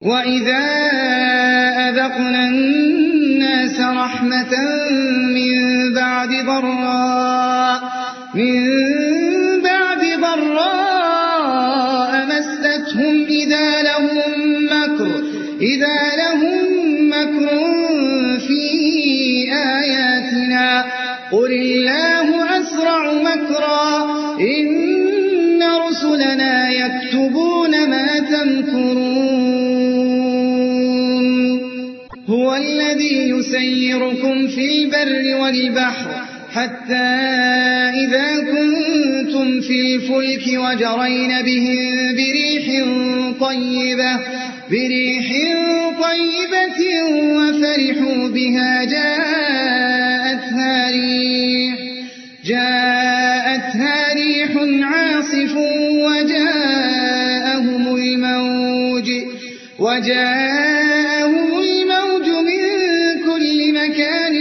وَإِذَا أَذَقْنَا النَّاسَ رَحْمَةً مِّن بَعْدِ ضَرَّاءَ مَسَّتْهُمْ إِذَا لَهُم مَّكْرٌ فِي آيَاتِنَا قُلِ اللَّهُ أَسْرَعُ مَكْرًا إِنَّ رُسُلَنَا يَكْتُبُونَ مَا تَمْكُرُونَ هُوَ الَّذِي يُسَيِّرُكُمْ فِي الْبَرِّ وَالْبَحْرِ حَتَّى إِذَا كُنتُمْ فِي الْفُلْكِ وَجَرَيْنَ بِهِم بريح طيبة وفرحوا بها جاءتها ريح عاصف وجاءهم الموج من كل مكان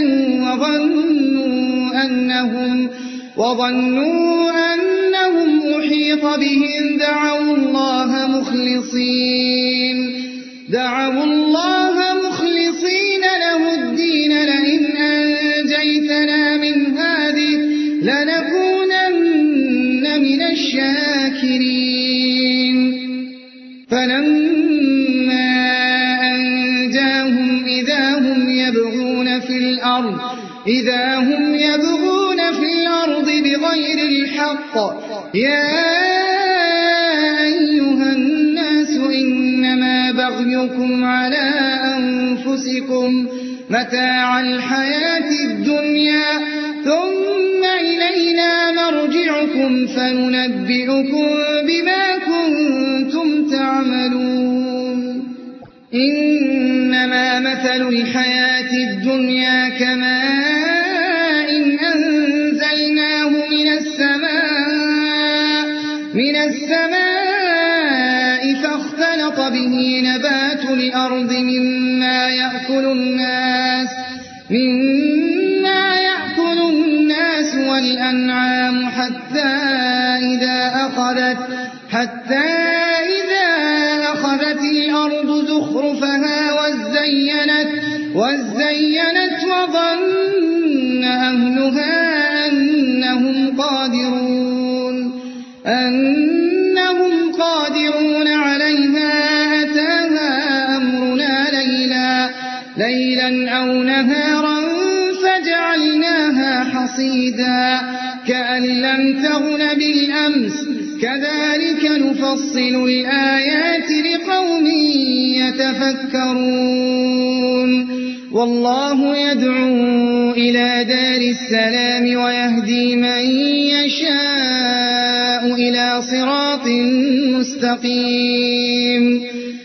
وظنوا أنهم أحيط بهم دعوا الله مخلصين له الدين لئن أنجيتنا من هذه لنكونن من الشاكرين فلما أنجاهم إذا هم يبغون في الأرض بغير الحق يا أيها الناس إنما بغيكم على أنفسكم متاع الحياة الدنيا ثم إلينا مرجعكم فننبئكم بما كنتم تعملون إنما مثل الحياة الدنيا كماء أنزلناه من السماء فاختلط به نبات الأرض مما يأكل الناس والأنعام حتى إذا أخذت الأرض زخرفها وزينت وظن أهلها أنهم قادرون عليها أتاها أمرنا ليلا أو نهارا فجعلناها حصيدا كأن لم تغن بالأمس كذلك نفصل الآيات لقوم يتفكرون والله يدعو إلى دار السلام ويهدي من يشاء إلى صراط مستقيم